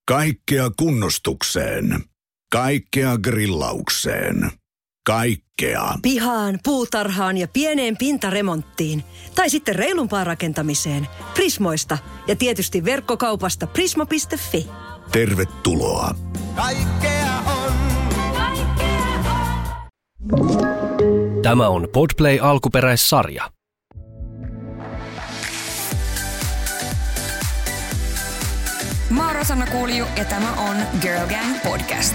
Kaikkea kunnostukseen. Kaikkea grillaukseen. Kaikkea. Pihaan, puutarhaan ja pieneen pintaremonttiin. Tai sitten reilumpaan rakentamiseen. Prismoista ja tietysti verkkokaupasta prismo.fi. Tervetuloa. Kaikkea on. Tämä on Podplay alkuperäissarja. Mä oon Rosanna Kulju ja tämä on Girl Gang Podcast.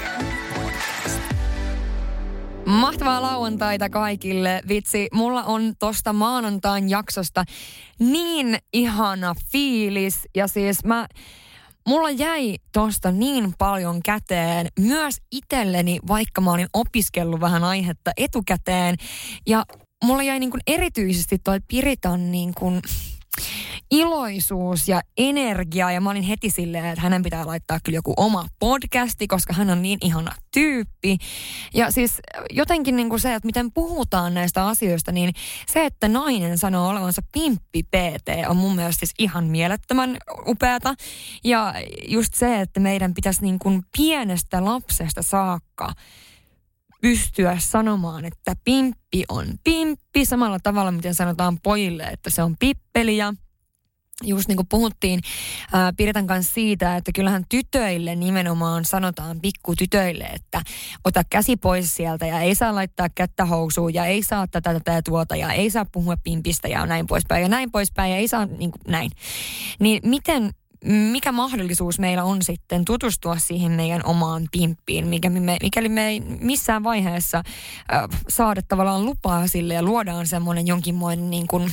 Mahtavaa lauantaita kaikille. Vitsi, mulla on tosta maanantain jaksosta niin ihana fiilis. Ja siis mulla jäi tosta niin paljon käteen myös itselleni, vaikka mä olin opiskellut vähän aihetta etukäteen. Ja mulla jäi niin kuin erityisesti toi Piritan niin kuin iloisuus ja energia, ja mä olin heti silleen, että hänen pitää laittaa kyllä joku oma podcasti, koska hän on niin ihana tyyppi. Ja siis jotenkin niin kuin se, että miten puhutaan näistä asioista, niin se, että nainen sanoo olevansa pimppi PT on mun mielestä siis ihan mielettömän upeata. Ja just se, että meidän pitäisi niin kuin pienestä lapsesta saakka pystyä sanomaan, että pimppi on pimppi, samalla tavalla, miten sanotaan pojille, että se on pippeli. Ja just niin kuin puhuttiin Piritan kanssa siitä, että kyllähän tytöille nimenomaan sanotaan pikkutytöille, että ota käsi pois sieltä ja ei saa laittaa kättä housuun ja ei saa tätä ja tuota ja ei saa puhua pimpistä ja näin poispäin ja ei saa niin kuin näin. Niin mikä mahdollisuus meillä on sitten tutustua siihen meidän omaan pimppiin, mikäli me ei missään vaiheessa saada tavallaan lupaa sille ja luodaan semmoinen jonkinmoinen niin kuin,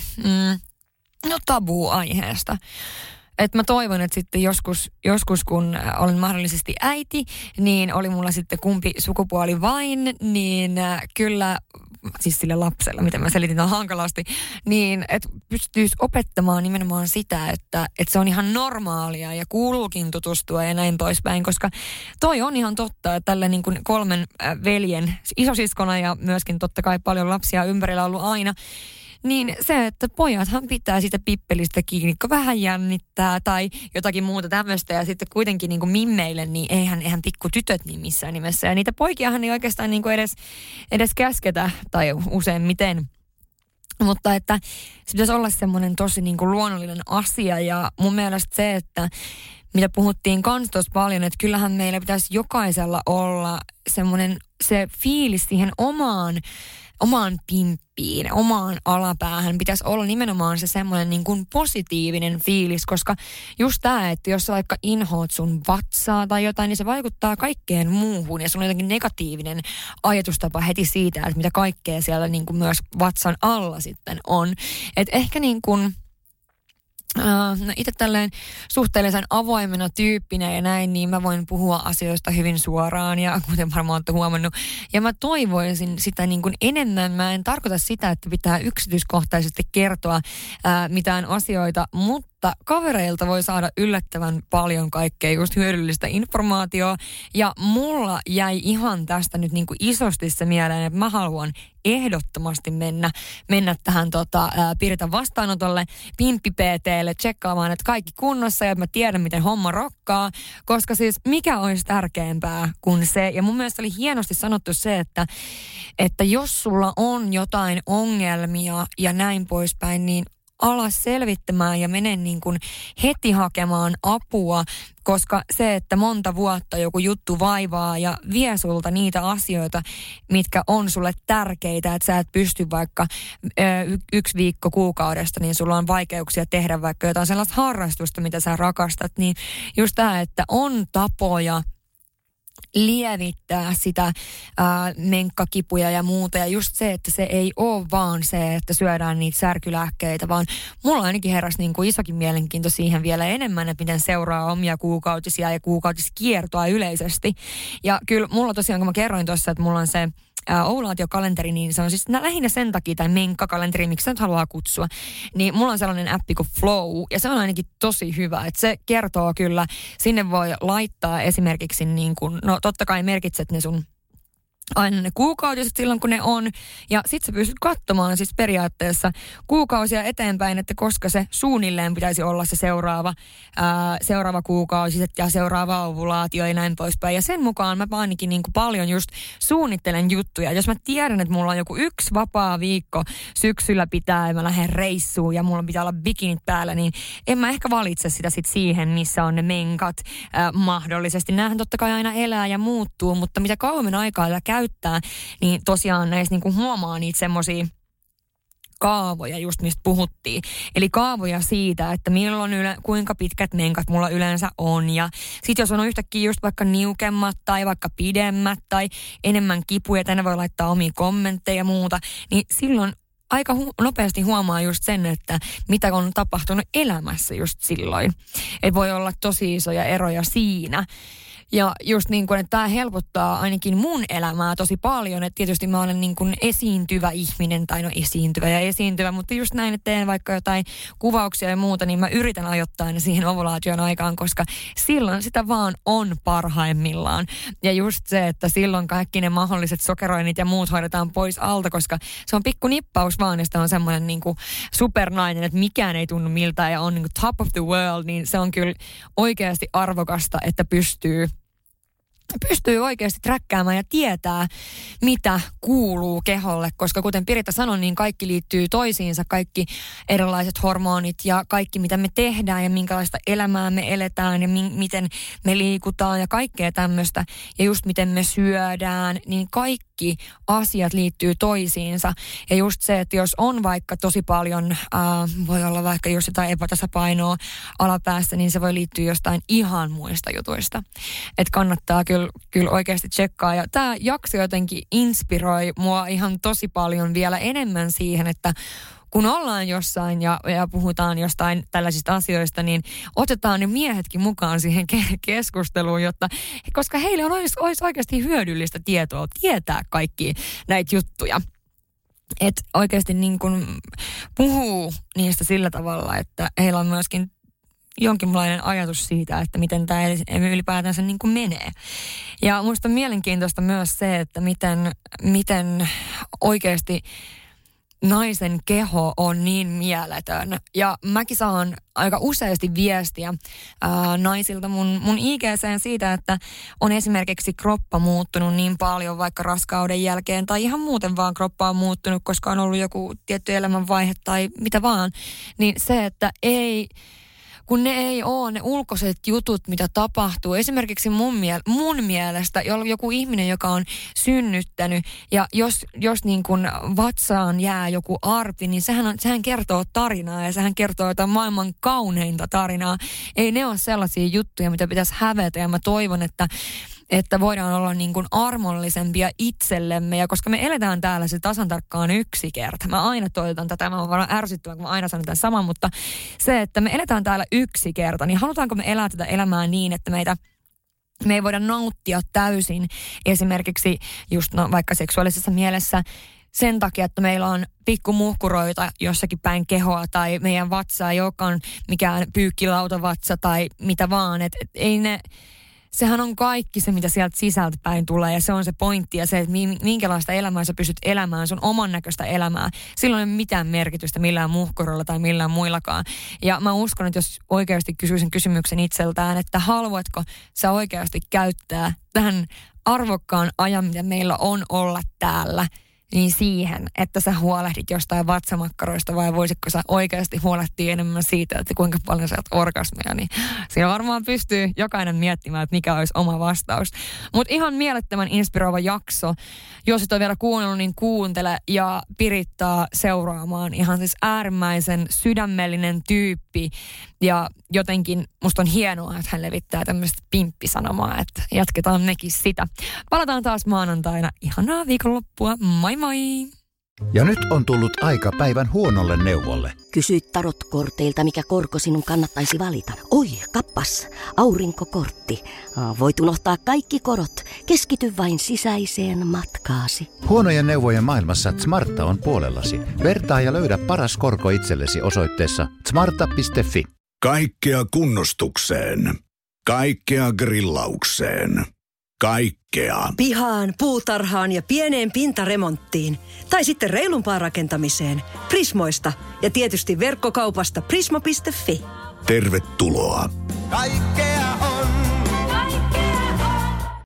tabu aiheesta. Että mä toivon, että sitten joskus kun olen mahdollisesti äiti, niin oli mulla sitten kumpi sukupuoli vain, niin kyllä, siis sille lapsella, miten mä selitin tämän hankalasti, niin että pystyisi opettamaan nimenomaan sitä, että se on ihan normaalia ja kuuluukin tutustua ja näin poispäin, koska toi on ihan totta, että tällä niin kuin 3 veljen isosiskona ja myöskin totta kai paljon lapsia ympärillä ollut aina, niin se, että pojathan pitää siitä pippelistä kiinni, kun vähän jännittää tai jotakin muuta tämmöistä. Ja sitten kuitenkin niin kuin mimmeille, niin eihän pikkutytöt niin missään nimessä. Ja niitä poikiahan ei oikeastaan niin kuin edes käsketä tai useimmiten. Mutta että se pitäisi olla semmoinen tosi niin kuin luonnollinen asia. Ja mun mielestä se, että mitä puhuttiin kans tossa paljon, että kyllähän meillä pitäisi jokaisella olla semmoinen se fiilis siihen omaan pimppiin, omaan alapäähän pitäisi olla nimenomaan se semmoinen niin kuin positiivinen fiilis, koska just tämä, että jos sä vaikka inhoat sun vatsaa tai jotain, niin se vaikuttaa kaikkeen muuhun ja sulla on jotenkin negatiivinen ajatustapa heti siitä, että mitä kaikkea siellä niin kuin myös vatsan alla sitten on. Että ehkä niin kuin itse tälleen suhteellisen avoimena tyyppinä ja näin, niin mä voin puhua asioista hyvin suoraan ja kuten varmaan olette huomannut. Ja mä toivoisin sitä niin kuin enemmän. Mä en tarkoita sitä, että pitää yksityiskohtaisesti kertoa mitään asioita, mutta kavereilta voi saada yllättävän paljon kaikkea just hyödyllistä informaatiota. Ja mulla jäi ihan tästä nyt niin kuin isosti se mieleen, että mä haluan ehdottomasti mennä tähän Piritan vastaanotolle, Pimppi PT:lle, tsekkaamaan, että kaikki kunnossa ja että mä tiedän, miten homma rokkaa. Koska siis mikä olisi tärkeämpää kuin se, ja mun mielestä oli hienosti sanottu se, että jos sulla on jotain ongelmia ja näin poispäin, niin ala selvittämään ja mene niin kuin heti hakemaan apua, koska se, että monta vuotta joku juttu vaivaa ja vie sulta niitä asioita, mitkä on sulle tärkeitä, että sä et pysty vaikka 1 viikko kuukaudesta, niin sulla on vaikeuksia tehdä vaikka jotain sellaista harrastusta, mitä sä rakastat, niin just tämä, että on tapoja lievittää sitä menkkakipuja ja muuta. Ja just se, että se ei ole vaan se, että syödään niitä särkylääkkeitä, vaan mulla ainakin heräsi niin kuin isokin mielenkiinto siihen vielä enemmän, että miten seuraa omia kuukautisia ja kuukautiskiertoa yleisesti. Ja kyllä mulla tosiaan, kun mä kerroin tuossa, että mulla on se ovulaatiokalenteri, niin se on siis lähinnä sen takia, tai menkkakalenteri, miksi sä nyt haluaa kutsua, niin mulla on sellainen appi kuin Flow, ja se on ainakin tosi hyvä, että se kertoo kyllä, sinne voi laittaa esimerkiksi niin kuin, no totta kai merkitset ne sun aina ne kuukautiset silloin, kun ne on. Ja sit sä pystyt katsomaan siis periaatteessa kuukausia eteenpäin, että koska se suunnilleen pitäisi olla se seuraava kuukausi ja seuraava ovulaatio ja näin poispäin. Ja sen mukaan mä ainakin niin kuin paljon just suunnittelen juttuja. Jos mä tiedän, että mulla on joku 1 vapaa viikko syksyllä pitää ja mä lähden reissuun ja mulla pitää olla bikinit päällä, niin en mä ehkä valitse sitä sit siihen, missä on ne menkat mahdollisesti. Näähän totta kai aina elää ja muuttuu, mutta mitä kauemmin aikaa käyttää, niin tosiaan näissä niinku huomaa niitä semmosia kaavoja, just mistä puhuttiin. Eli kaavoja siitä, että kuinka pitkät menkat mulla yleensä on. Ja sit jos on yhtäkkiä just vaikka niukemmat tai vaikka pidemmät tai enemmän kipuja, tänne voi laittaa omia kommentteja ja muuta, niin silloin aika nopeasti huomaa just sen, että mitä on tapahtunut elämässä just silloin. Että voi olla tosi isoja eroja siinä. Ja just niin kuin, että tämä helpottaa ainakin mun elämää tosi paljon. Että tietysti mä olen niin kuin esiintyvä ihminen, tai no esiintyvä, mutta just näin, että teen vaikka jotain kuvauksia ja muuta, niin mä yritän ajoittaa ne siihen ovulaation aikaan, koska silloin sitä vaan on parhaimmillaan. Ja just se, että silloin kaikki ne mahdolliset sokeroinnit ja muut hoidetaan pois alta, koska se on pikku nippaus vaan, ja sitä on semmoinen niin kuin supernainen, että mikään ei tunnu miltään ja on niin kuin top of the world, niin se on kyllä oikeasti arvokasta, että pystyy oikeasti träkkäämään ja tietää, mitä kuuluu keholle, koska kuten Piritta sanoi, niin kaikki liittyy toisiinsa, kaikki erilaiset hormonit ja kaikki, mitä me tehdään ja minkälaista elämää me eletään ja miten me liikutaan ja kaikkea tämmöistä ja just miten me syödään, niin kaikki asiat liittyy toisiinsa. Ja just se, että jos on vaikka tosi paljon, voi olla vaikka just jotain epätasapainoa alapäässä, niin se voi liittyä jostain ihan muista jutuista. Että kannattaa kyllä oikeasti tsekkaa. Ja tämä jakso jotenkin inspiroi mua ihan tosi paljon vielä enemmän siihen, että kun ollaan jossain ja puhutaan jostain tällaisista asioista, niin otetaan ne miehetkin mukaan siihen keskusteluun, koska heille olisi oikeasti hyödyllistä tietoa tietää kaikki näitä juttuja. Että oikeasti niin kuin puhuu niistä sillä tavalla, että heillä on myöskin jonkinlainen ajatus siitä, että miten tämä ylipäätänsä niin kuin menee. Ja musta on mielenkiintoista myös se, että miten oikeasti naisen keho on niin mieletön. Ja mäkin saan aika useasti viestiä naisilta mun IG:seen siitä, että on esimerkiksi kroppa muuttunut niin paljon vaikka raskauden jälkeen tai ihan muuten vaan kroppa on muuttunut, koska on ollut joku tietty elämänvaihe tai mitä vaan. Niin se, että kun ne ei ole ne ulkoiset jutut, mitä tapahtuu. Esimerkiksi mun mielestä joku ihminen, joka on synnyttänyt ja jos niin kuin vatsaan jää joku arpi, niin sehän kertoo tarinaa ja sehän kertoo jotain maailman kauneinta tarinaa. Ei ne ole sellaisia juttuja, mitä pitäisi hävetä ja mä toivon, että voidaan olla niin kuin armollisempia itsellemme. Ja koska me eletään täällä se tasan tarkkaan 1 kerta. Mä aina toivotan tätä, mä oon varmaan ärsyttävä, kun mä aina sanon tämän saman, mutta se, että me eletään täällä 1 kerta, niin halutaanko me elää tätä elämää niin, että me ei voida nauttia täysin esimerkiksi just vaikka seksuaalisessa mielessä sen takia, että meillä on pikkumuhkuroita jossakin päin kehoa tai meidän vatsa ei olekaan mikään pyykkilautavatsa tai mitä vaan, että ei ne. Sehän on kaikki se, mitä sieltä sisältä päin tulee ja se on se pointti ja se, että minkälaista elämää sä pystyt elämään, sun oman näköistä elämää. Silloin ei ole mitään merkitystä millään muhkurolla tai millään muillakaan. Ja mä uskon, että jos oikeasti kysyisin kysymyksen itseltään, että haluatko sä oikeasti käyttää tähän arvokkaan ajan, mitä meillä on olla täällä, niin siihen, että sä huolehdit jostain vatsamakkaroista vai voisitko sä oikeasti huolehtia enemmän siitä, että kuinka paljon sä oot orgasmeja, niin siinä varmaan pystyy jokainen miettimään, että mikä olisi oma vastaus. Mutta ihan mielettömän inspiroiva jakso. Jos et ole vielä kuunnellut, niin kuuntele ja Pirittaa seuraamaan. Ihan siis äärimmäisen sydämellinen tyyppi ja jotenkin musta on hienoa, että hän levittää tämmöistä pimppisanomaa, että jatketaan mekin sitä. Palataan taas maanantaina. Ihanaa viikonloppua. Moi moi! Ja nyt on tullut aika päivän huonolle neuvolle. Kysy tarotkorteilta, mikä korko sinun kannattaisi valita. Oi, kappas, aurinkokortti. Voit unohtaa kaikki korot. Keskity vain sisäiseen matkaasi. Huonojen neuvojen maailmassa Smarta on puolellasi. Vertaa ja löydä paras korko itsellesi osoitteessa smarta.fi. Kaikkea kunnostukseen. Kaikkea grillaukseen. Kaikkea. Pihaan, puutarhaan ja pieneen pintaremonttiin. Tai sitten reilumpaan rakentamiseen. Prismoista ja tietysti verkkokaupasta prisma.fi. Tervetuloa. Kaikkea